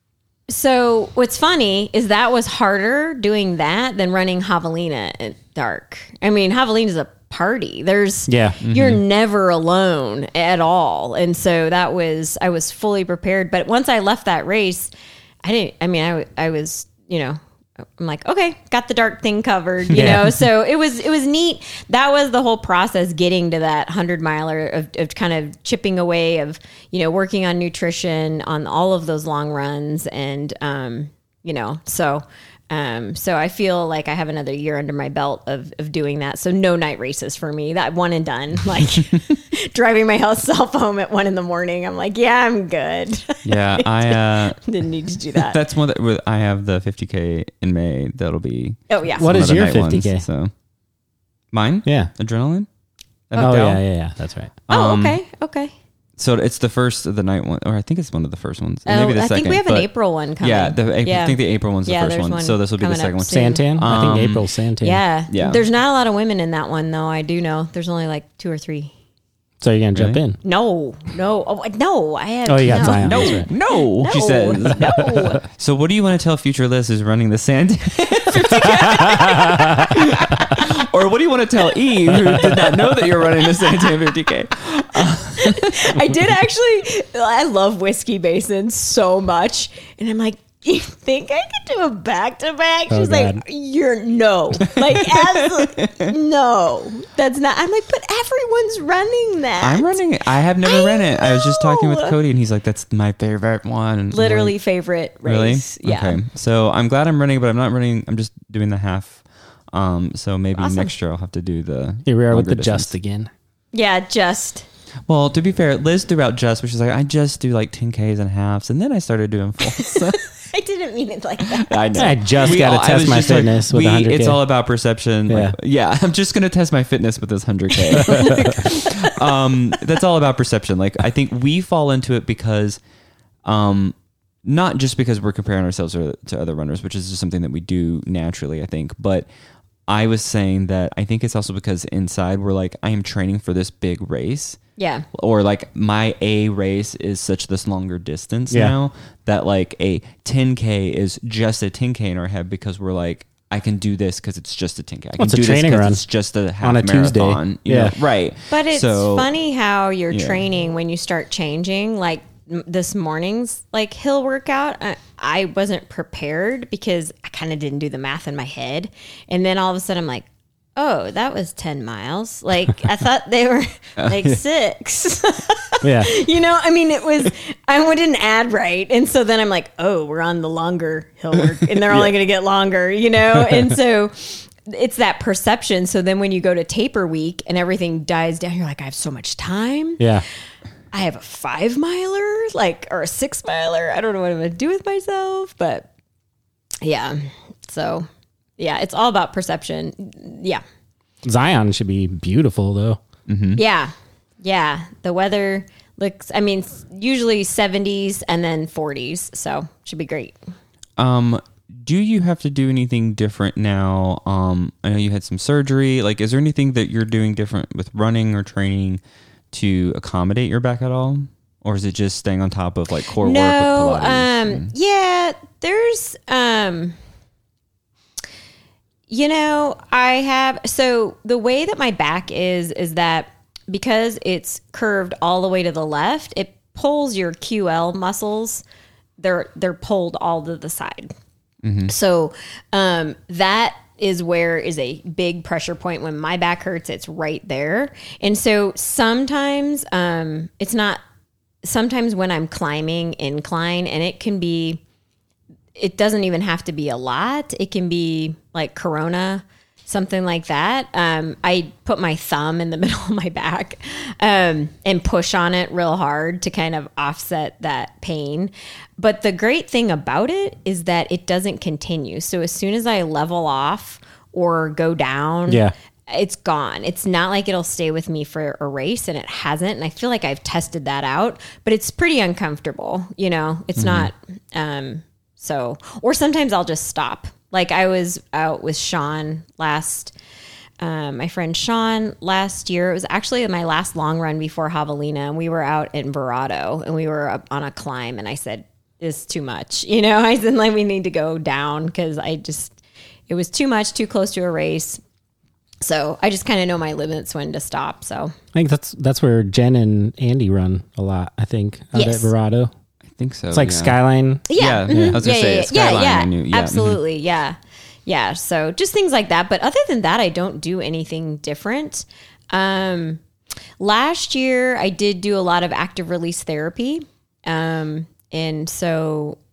so what's funny is that was harder doing that than running Javelina at dark. I mean, Javelina is a party. There's Yeah. you're never alone at all. And so that was, I was fully prepared. But once I left that race, I didn't, I mean, I, I was, you know, I'm like, okay, got the dark thing covered, you Yeah. know? So it was, it was neat. That was the whole process, getting to that hundred miler of, of kind of chipping away of, you know, working on nutrition on all of those long runs. And, um, you know, so, Um, so I feel like I have another year under my belt of, of doing that. So no night races for me. That one and done. Like driving my self home at one in the morning. I'm like, yeah, I'm good. Yeah, I uh, didn't need to do that. that's one that with- I have the fifty K in May. That'll be Oh yeah. What one is of the your night fifty K? ones, so mine, Yeah. adrenaline. Oh, yeah, yeah, yeah. That's right. Oh, Um, okay. Okay. So it's the first of the night one, or I think it's one of the first ones. Oh, Maybe the I second. think we have an but- April one coming. Yeah, the, April, Yeah. I think the April one's the Yeah, first there's one. one So this will be the coming second up one. soon. Santan? I Um, think April Santan. Yeah. Yeah. There's not a lot of women in that one, though. I do know. There's only like two or three. So you're going to jump Really? in? No, no, oh, no. I have. Oh, you got no. Zion. No, That's right. no, she No, says. no. So what do you want to tell future Liz is running the sand? Or what do you want to tell Eve, who did not know that you're running the Santan fifty K? I did actually. I love Whiskey Basin so much, and I'm like, you think I could do a back to back? Oh, She's God. like, you're no, like, absolutely no. That's not. I'm like, but everyone's running that. I'm running it. I have never I ran it. I was just talking with know. Cody, and he's like, "That's my favorite one." And I'm Literally like, favorite really? race. Yeah. Okay. So I'm glad I'm running, but I'm not running. I'm just doing the half. Um. So maybe Awesome. next year I'll have to do the. Here we are with longer the distance. just again. Yeah. Just. Well, to be fair, Liz threw out just, which is like I just do like ten Ks and halves, and then I started doing fulls. So. I didn't mean it like that. I know. I just gotta I test was my just like, fitness with we- one hundred K. It's all about perception. Yeah. Like, yeah, I'm just gonna test my fitness with this one hundred K. um, that's all about perception. Like I think we fall into it because, um, not just because we're comparing ourselves to, to other runners, which is just something that we do naturally, I think, but. I was saying that I think it's also because inside we're like, I am training for this big race. Yeah. Or like my A race is such this longer distance Yeah. now that like a ten K is just a ten K in our head because we're like, I can do this because it's just a ten K. I Well, can it's a do this training 'cause run it's just a half on a Tuesday. marathon. you Yeah. know? Right. But it's So- funny how your yeah. training when you start changing, like m- this morning's like hill workout, I, I wasn't prepared because I kind of didn't do the math in my head, and then all of a sudden I'm like, oh, that was ten miles. Like I thought they were like six. Yeah. You know, I mean, it was, I didn't add right. And so then I'm like, oh, we're on the longer hill work and they're only going to get longer, you know? And so it's that perception. So then when you go to taper week and everything dies down, you're like, I have so much time. Yeah. I have a five miler, like, or a six miler. I don't know what I'm going to do with myself, but yeah. So yeah, it's all about perception. Yeah. Zion should be beautiful though. Yeah. Yeah. The weather looks, I mean, s- usually seventies and then forties. So should be great. Um, do you have to do anything different now? Um, I know you had some surgery. Like, is there anything that you're doing different with running or training to accommodate your back at all? Or is it just staying on top of like core No. work with Pilates? Um, yeah, there's, um, you know, I have, so the way that my back is, is that because it's curved all the way to the left, it pulls your Q L muscles. They're, they're pulled all to the side. So, um, that is where is a big pressure point. When my back hurts, it's right there. And so sometimes, um, it's not, sometimes when I'm climbing incline, and it can be, it doesn't even have to be a lot. It can be like Corona, something like that. Um, I put my thumb in the middle of my back um, and push on it real hard to kind of offset that pain. But the great thing about it is that it doesn't continue. So as soon as I level off or go down, Yeah. it's gone. It's not like it'll stay with me for a race, and it hasn't. And I feel like I've tested that out, but it's pretty uncomfortable. You know, it's not, um, so, or sometimes I'll just stop. Like I was out with Sean last, um, my friend Sean last year. It was actually my last long run before Javelina, and we were out in Verado, and we were up on a climb, and I said, this is too much. You know, I said, like, we need to go down because I just, it was too much, too close to a race. So I just kind of know my limits when to stop. So I think that's that's where Jen and Andy run a lot, I think, out Yes. at Verado. I think so. It's like yeah. Skyline. Yeah, mhm. I was gonna yeah, say, yeah, Skyline, yeah, I knew- yeah, mhm. absolutely, yeah, yeah. So just things like that. But other than that, I don't do anything different. Um, last year, I did do a lot of active release therapy, um, and so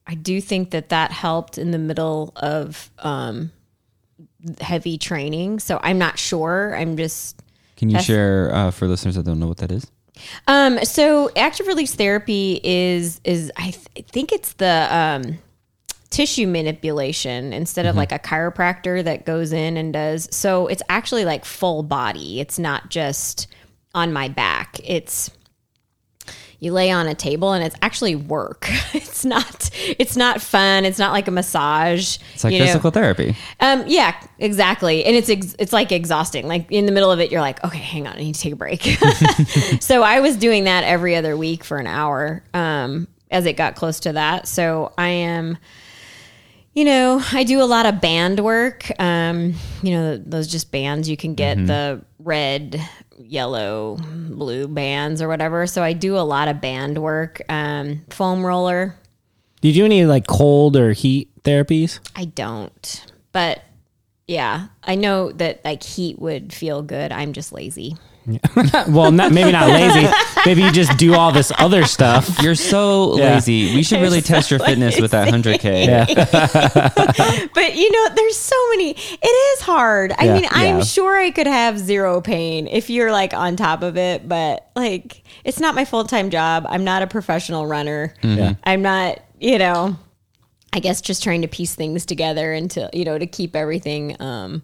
I do think that that helped in the middle of um, heavy training. So I'm not sure. I'm just. Can you share uh, for listeners that don't know what that is? Um, so active release therapy is, is I, th- I think it's the, um, tissue manipulation instead of mm-hmm. like a chiropractor that goes in and does. So it's actually like full body. It's not just on my back. It's, you lay on a table and it's actually work. It's not, it's not fun. It's not like a massage. It's like you know? physical therapy. Um, yeah, exactly. And it's, ex- it's like exhausting. Like in the middle of it, you're like, okay, hang on, I need to take a break. So I was doing that every other week for an hour, um, as it got close to that. So I am, you know, I do a lot of band work. Um, you know, those just bands you can get, mm-hmm. the red, yellow, blue bands or whatever. So I do a lot of band work. Um, foam roller. Do you do any like cold or heat therapies? I don't, but yeah, I know that like heat would feel good. I'm just lazy. Yeah. Well, not, maybe not lazy. Maybe you just do all this other stuff. You're so yeah. lazy. We should I'm really so test your fitness lazy. With that one hundred K. Yeah. But you know, there's so many. It is hard. I yeah. mean, I'm yeah. sure I could have zero pain if you're like on top of it, but like it's not my full-time job. I'm not a professional runner. Mm-hmm. I'm not, you know, I guess just trying to piece things together until, you know, to keep everything, um,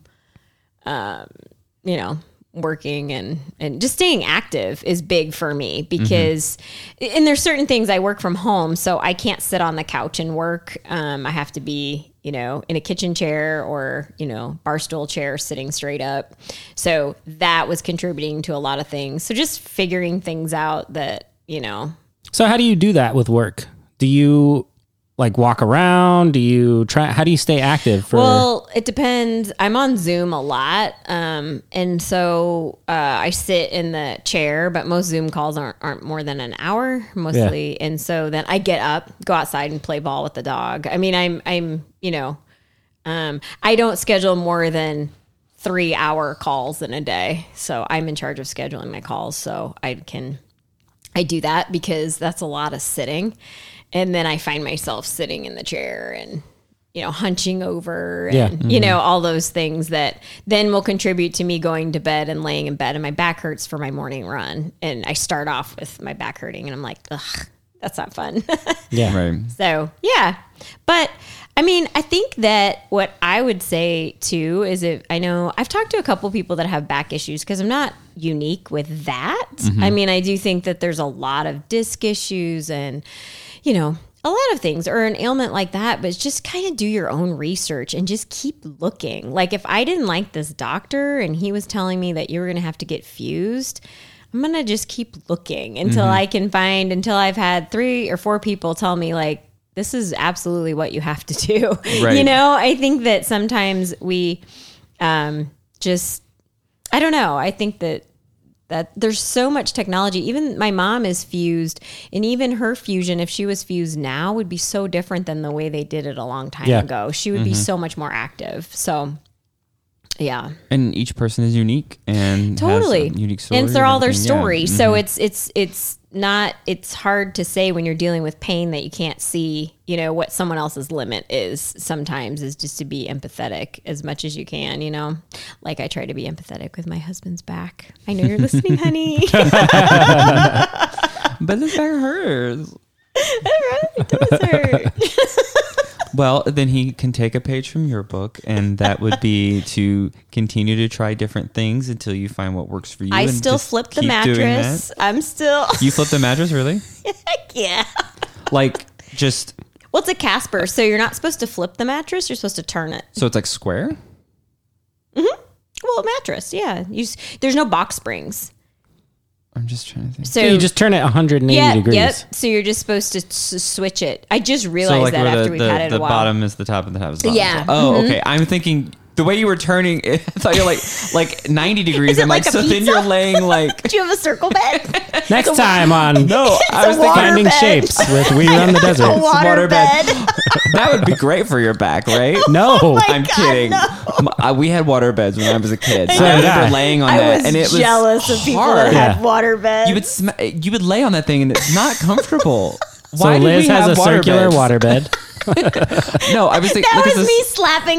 um, you know, working and, and just staying active is big for me because, mm-hmm. and there's certain things I work from home, so I can't sit on the couch and work. Um, I have to be, you know, in a kitchen chair or, you know, bar stool chair sitting straight up. So that was contributing to a lot of things. So just figuring things out that, you know. So how do you do that with work? Do you like walk around? Do you try, how do you stay active? For... Well, it depends. I'm on Zoom a lot. Um, and so, uh, I sit in the chair, but most Zoom calls aren't, aren't more than an hour mostly. Yeah. And so then I get up, go outside and play ball with the dog. I mean, I'm, I'm, you know, um, I don't schedule more than three hour calls in a day. So I'm in charge of scheduling my calls. So I can, I do that because that's a lot of sitting. And then I find myself sitting in the chair and, you know, hunching over and, yeah. mm-hmm. you know, all those things that then will contribute to me going to bed and laying in bed and my back hurts for my morning run. And I start off with my back hurting and I'm like, ugh, that's not fun. Yeah. Right. So, yeah. But I mean, I think that what I would say too is if I know I've talked to a couple people that have back issues because I'm not unique with that. Mm-hmm. I mean, I do think that there's a lot of disc issues and, you know, a lot of things or an ailment like that, but just kind of do your own research and just keep looking. Like if I didn't like this doctor and he was telling me that you were going to have to get fused, I'm going to just keep looking until mm-hmm. I can find, until I've had three or four people tell me like, this is absolutely what you have to do. Right. You know, I think that sometimes we um, just, I don't know. I think that that there's so much technology. Even my mom is fused, and even her fusion, if she was fused now, would be so different than the way they did it a long time yeah. ago. She would mm-hmm. be so much more active. So, yeah. And each person is unique and totally has a unique story. And they're all their story. Yeah. So mm-hmm. it's it's it's not. It's hard to say when you're dealing with pain that you can't see, you know, what someone else's limit is. Sometimes is just to be empathetic as much as you can. You know, like I try to be empathetic with my husband's back. I know you're listening, honey. But this back hurts. It does hurt. Well, then he can take a page from your book, and that would be to continue to try different things until you find what works for you. I and still flip the mattress. I'm still. You flip the mattress, really? Heck yeah. Like just. Well, it's a Casper, so you're not supposed to flip the mattress. You're supposed to turn it. So it's like square? Mm-hmm. Well, a mattress, yeah. You just, there's no box springs. I'm just trying to think. So, so you just turn it one hundred eighty yeah, degrees. Yep. So you're just supposed to s- switch it. I just realized so like that after the, we've the, had it the a while. The bottom is the top and the top is the bottom. Yeah. Oh, mm-hmm. okay. I'm thinking the way you were turning, I thought you're like like ninety degrees. I'm like, like, so pizza? then you're laying like. Do you have a circle bed? Next a, time on no, I was thinking Finding bed. Shapes with We Run the Desert. It's a water, water bed. bed. That would be great for your back, right? No, oh I'm God, kidding. No. Uh, we had water beds when I was a kid. So I I remember yeah. laying on I that, was and it was jealous of people that hard. had Yeah. water beds. You would sm- you would lay on that thing, and it's not comfortable. So Why did Liz we has have a water circular beds? water bed. No, I was thinking That look was at this, me slapping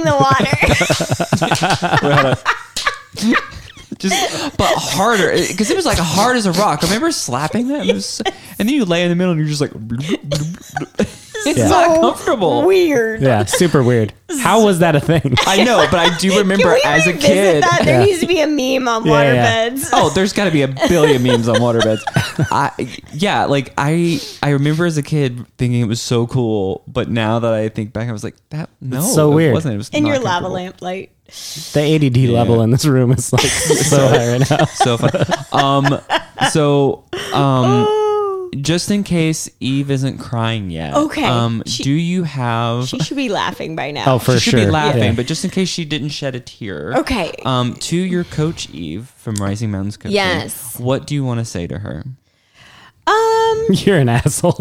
the water. just but harder because it was like hard as a rock. I remember slapping that, and, it was, and then you lay in the middle and you're just like, it's Yeah. not comfortable. Weird. Yeah, super weird. How was that a thing? I know, but I do remember Can we as a revisit kid. that? There Yeah. needs to be a meme on Yeah, yeah. waterbeds. Oh, there's got to be a billion memes on waterbeds. I yeah, like I I remember as a kid thinking it was so cool, but now that I think back, I was like, that no, It's so it weird. wasn't. It was In not your lava comfortable. lamp light. The A D D Yeah. level in this room is like so high right now. So fun. Um, so um, just in case Eve isn't crying yet, Okay. Um, She- do you have? She should be laughing by now. Oh, for she should sure. be laughing, Yeah. but just in case she didn't shed a tear. Okay. Um, to your coach Eve from Rising Mountains Coaching. Yes. What do you want to say to her? Um, You're an asshole.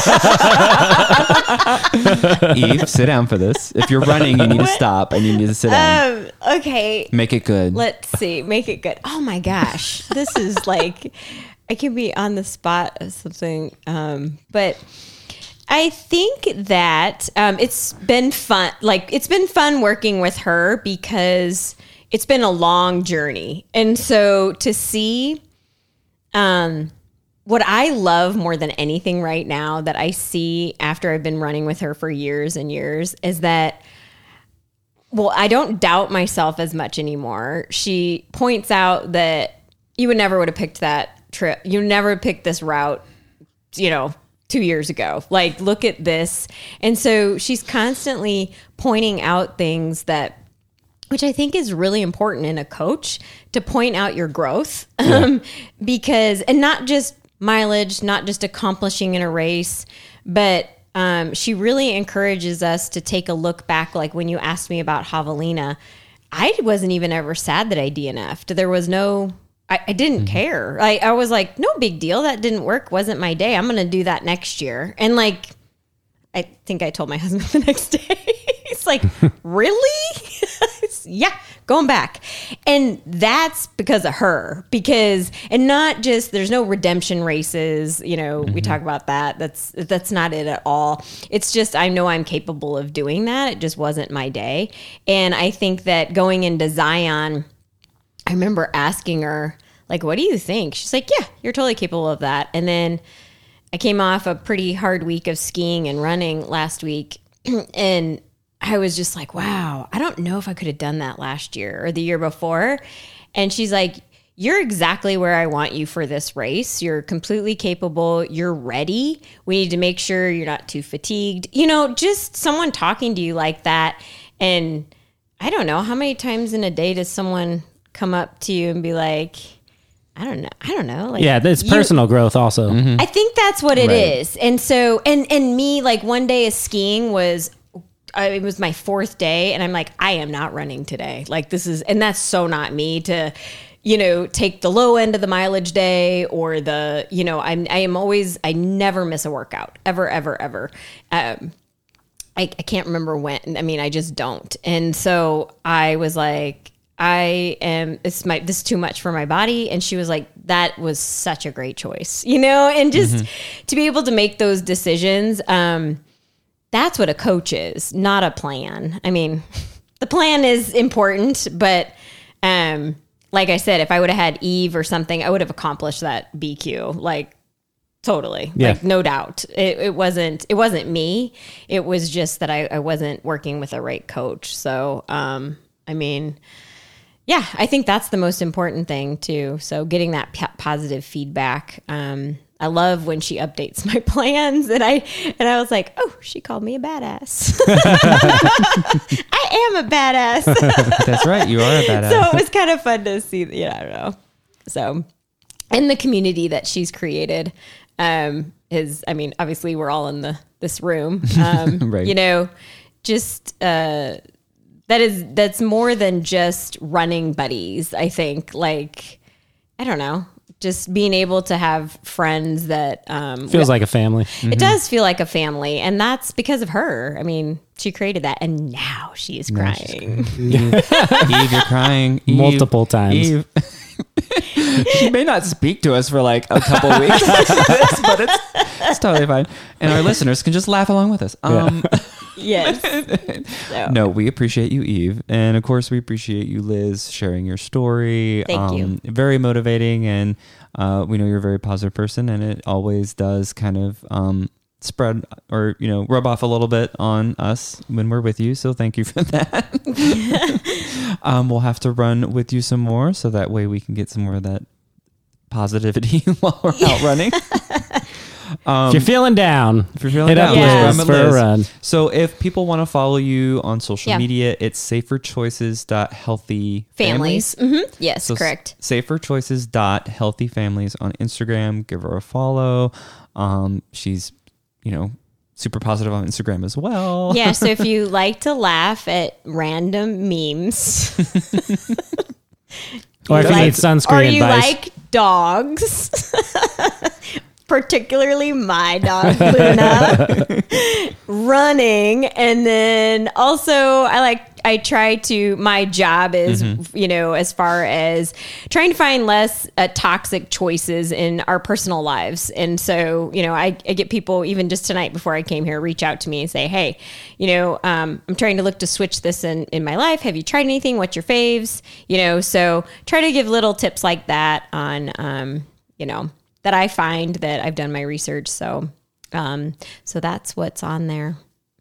Eve, sit down for this. If you're running, you need to stop and you need to sit down. um, okay. Make it good. Let's see. Make it good. Oh my gosh. This is like, I can be on the spot of something. Um, but I think that um, it's been fun. Like, it's been fun working with her because it's been a long journey. And so to see, um, what I love more than anything right now that I see after I've been running with her for years and years is that, well, I don't doubt myself as much anymore. She points out that you would never would have picked that trip. You never picked this route, you know, two years ago. Like, look at this. And so she's constantly pointing out things that, which I think is really important in a coach, to point out your growth. Yeah. Um, because, and not just mileage, not just accomplishing in a race, but um, she really encourages us to take a look back. Like when you asked me about Javelina, I wasn't even ever sad that I D N F'd. There was no, I, I didn't Mm-hmm. care. I, I was like, no big deal. That didn't work. Wasn't my day. I'm going to do that next year. And like, I think I told my husband the next day. He's like, really? Yeah, going back. And that's because of her. Because, and not just, there's no redemption races, you know, we talk about that. That's, that's not it at all. It's just, I know I'm capable of doing that. It just wasn't my day. And I think that going into Zion, I remember asking her, like, what do you think? She's like, yeah, you're totally capable of that. And then I came off a pretty hard week of skiing and running last week. And I was just like, wow, I don't know if I could have done that last year or the year before. And she's like, you're exactly where I want you for this race. You're completely capable. You're ready. We need to make sure you're not too fatigued. You know, just someone talking to you like that. And I don't know, how many times in a day does someone come up to you and be like, I don't know. I don't know. Like, Yeah, it's you- personal growth also. I think that's what it Right. is. And so, and and me, like one day of skiing was, I, it was my fourth day, and I'm like, I am not running today. Like this is, and that's so not me to, you know, take the low end of the mileage day or the, you know, I'm I am always, I never miss a workout ever, ever, ever. Um, I, I can't remember when. I mean, I just don't. And so I was like, I am, it's my, this is too much for my body. And she was like, that was such a great choice, you know, and just to be able to make those decisions. Um, that's what a coach is, not a plan. I mean, the plan is important, but, um, like I said, if I would have had Eve or something, I would have accomplished that B Q. Like, totally. Yeah. Like, no doubt. It, it wasn't, it wasn't me. It was just that I, I wasn't working with a right coach. So, um, I mean, yeah, I think that's the most important thing too. So getting that p- positive feedback. Um, I love when she updates my plans, and I and I was like, oh, she called me a badass. I am a badass. That's right. You are a badass. So it was kind of fun to see. Yeah, I don't know. So, and the community that she's created um, is, I mean, obviously we're all in the this room. Um, Right. You know, just uh, that is that's more than just running buddies. I think, like, I don't know, just being able to have friends that um, Feels like a family. it does feel like a family, and that's because of her. I mean, she created that, and now she is crying. Eve, you're crying. Eve, Multiple times. Eve. She may not speak to us for like a couple of weeks after this, but it's, it's totally fine. And our listeners can just laugh along with us. Um, Yes. So. No, we appreciate you, Eve. And of course, we appreciate you, Liz, sharing your story. Thank um, you. Very motivating. And uh, we know you're a very positive person, and it always does kind of um, spread or, you know, rub off a little bit on us when we're with you. So thank you for that. um, we'll have to run with you some more so that way we can get some more of that positivity while we're out running. Um, if you're feeling down, if you're feeling hit down, up Yes. Liz for a run. So if people want to follow you on social Yeah. media, it's saferchoices.healthyfamilies. Families. Mm-hmm. Yes, So correct. saferchoices.healthyfamilies on Instagram. Give her a follow. Um, she's, you know, super positive on Instagram as well. Yeah, so if you like to laugh at random memes, Or if you like- need sunscreen or you advice. like dogs, particularly my dog Luna, running, and then also I like I try to my job is Mm-hmm. you know as far as trying to find less uh, toxic choices in our personal lives, and so you know I, I get people even just tonight before I came here reach out to me and say, hey, you know um, I'm trying to look to switch this in in my life. Have you tried anything? What's your faves? You know, so try to give little tips like that on um, you know that I find that I've done my research. So um, so that's what's on there.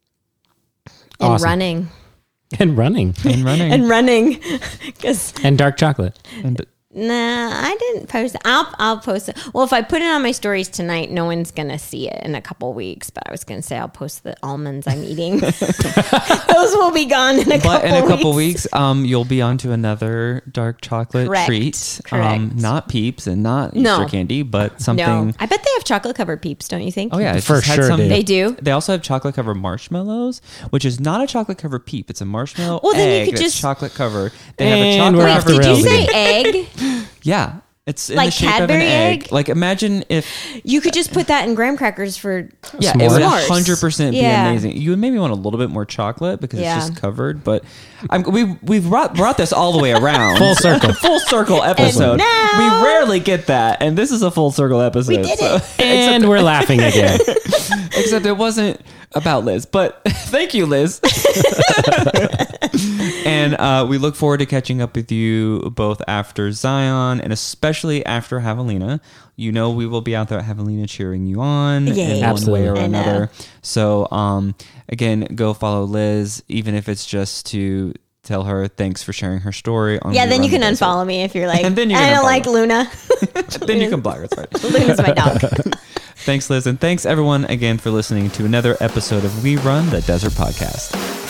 And Awesome. running. And running. And running. And running. Because, And dark chocolate. And nah, I didn't post it. I'll, I'll post it. Well, if I put it on my stories tonight, no one's going to see it in a couple weeks. But I was going to say I'll post the almonds I'm eating. Those will be gone in a couple but in a couple weeks. weeks, um, you'll be on to another dark chocolate Correct. treat. Um, Correct. not Peeps and not No. Easter candy, but something. No. I bet they have chocolate covered Peeps, don't you think? Oh yeah, it For just had sure, some- dude. They do? They also have chocolate covered marshmallows, which is not a chocolate covered peep. It's a marshmallow Well, then you egg could that's just- chocolate covered. They And have a we're chocolate off covered. the Did you rails say again. egg? Yeah, it's in Like the shape Cadbury of an egg. egg? Like imagine if You could just put that in graham crackers for yeah, S'mores. it would S'mores. hundred percent be Yeah. amazing. You would maybe want a little bit more chocolate because Yeah. it's just covered. But I'm, we we've brought, brought this all the way around. Full circle. full circle episode. now- we rarely get that, and this is a full circle episode. We did it. And we're laughing again. Except it wasn't about Liz, but thank you, Liz. And uh, we look forward to catching up with you both after Zion and especially after Javelina. You know we will be out there at Javelina cheering you on Yay. in Absolutely. one way or I know. another. So um, again, go follow Liz, even if it's just to tell her thanks for sharing her story. On Yeah, We then you Run can the Desert. unfollow me if you're like, And then you I can don't unfollow like me. Luna. Then you can block her. That's right. Luna's my dog. Thanks, Liz. And thanks, everyone, again for listening to another episode of We Run the Desert Podcast.